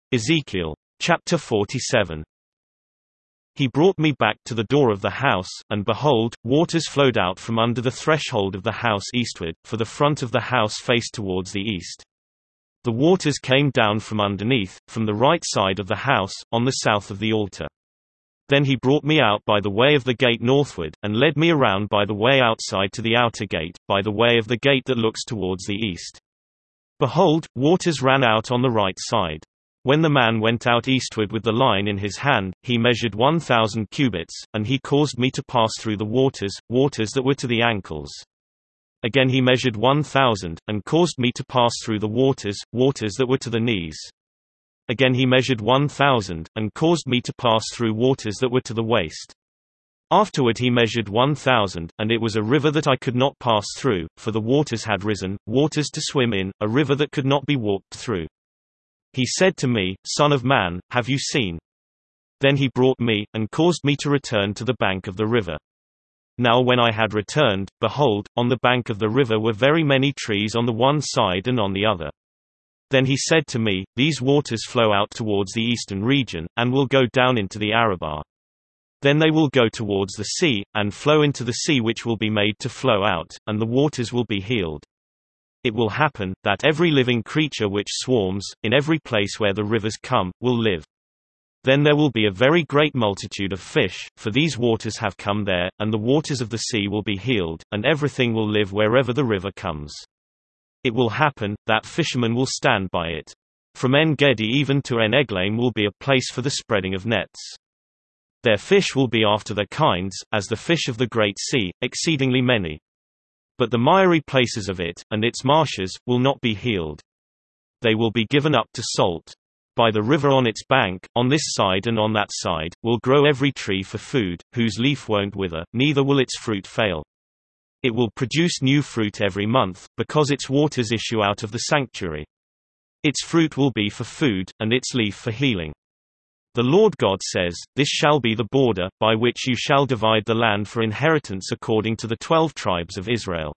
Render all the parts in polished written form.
Ezekiel. Chapter 47. He brought me back to the door of the house, and behold, waters flowed out from under the threshold of the house eastward, for the front of the house faced towards the east. The waters came down from underneath, from the right side of the house, on the south of the altar. Then he brought me out by the way of the gate northward, and led me around by the way outside to the outer gate, by the way of the gate that looks towards the east. Behold, waters ran out on the right side. When the man went out eastward with the line in his hand, he measured 1,000 cubits, and he caused me to pass through the waters, waters that were to the ankles. Again he measured 1,000, and caused me to pass through the waters, waters that were to the knees. Again he measured 1,000, and caused me to pass through waters that were to the waist. Afterward he measured 1,000, and it was a river that I could not pass through, for the waters had risen, waters to swim in, a river that could not be walked through. He said to me, Son of man, have you seen? Then he brought me, and caused me to return to the bank of the river. Now when I had returned, behold, on the bank of the river were very many trees on the one side and on the other. Then he said to me, These waters flow out towards the eastern region, and will go down into the Arabah. Then they will go towards the sea, and flow into the sea which will be made to flow out, and the waters will be healed. It will happen, that every living creature which swarms, in every place where the rivers come, will live. Then there will be a very great multitude of fish, for these waters have come there, and the waters of the sea will be healed, and everything will live wherever the river comes. It will happen, that fishermen will stand by it. From En-Gedi even to En-Eglaim will be a place for the spreading of nets. Their fish will be after their kinds, as the fish of the great sea, exceedingly many. But the miry places of it, and its marshes, will not be healed. They will be given up to salt. By the river on its bank, on this side and on that side, will grow every tree for food, whose leaf won't wither, neither will its fruit fail. It will produce new fruit every month, because its waters issue out of the sanctuary. Its fruit will be for food, and its leaf for healing. The Lord God says, This shall be the border, by which you shall divide the land for inheritance according to the 12 tribes of Israel.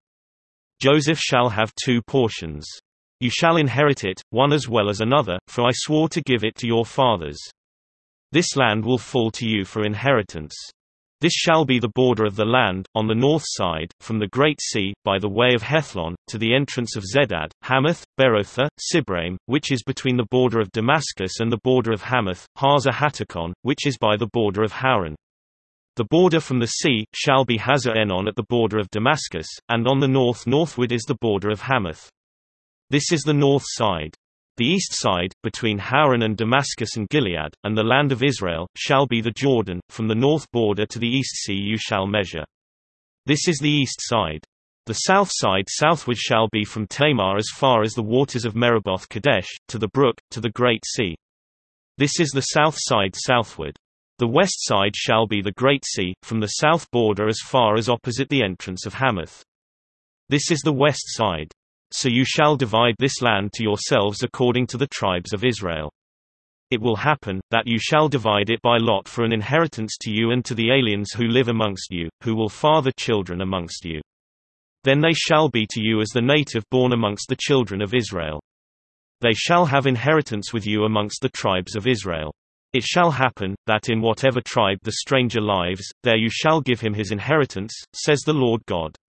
Joseph shall have 2 portions. You shall inherit it, one as well as another, for I swore to give it to your fathers. This land will fall to you for inheritance. This shall be the border of the land, on the north side, from the Great Sea, by the way of Hethlon, to the entrance of Zedad, Hamath, Berothah, Sibraim, which is between the border of Damascus and the border of Hamath, Hazar Hatticon, which is by the border of Hauran. The border from the sea, shall be Hazar Enon at the border of Damascus, and on the northward is the border of Hamath. This is the north side. The east side, between Hauran and Damascus and Gilead, and the land of Israel, shall be the Jordan, from the north border to the east sea you shall measure. This is the east side. The south side southward shall be from Tamar as far as the waters of Meribah Kadesh, to the brook, to the great sea. This is the south side southward. The west side shall be the great sea, from the south border as far as opposite the entrance of Hamath. This is the west side. So you shall divide this land to yourselves according to the tribes of Israel. It will happen, that you shall divide it by lot for an inheritance to you and to the aliens who live amongst you, who will father children amongst you. Then they shall be to you as the native born amongst the children of Israel. They shall have inheritance with you amongst the tribes of Israel. It shall happen, that in whatever tribe the stranger lives, there you shall give him his inheritance, says the Lord God.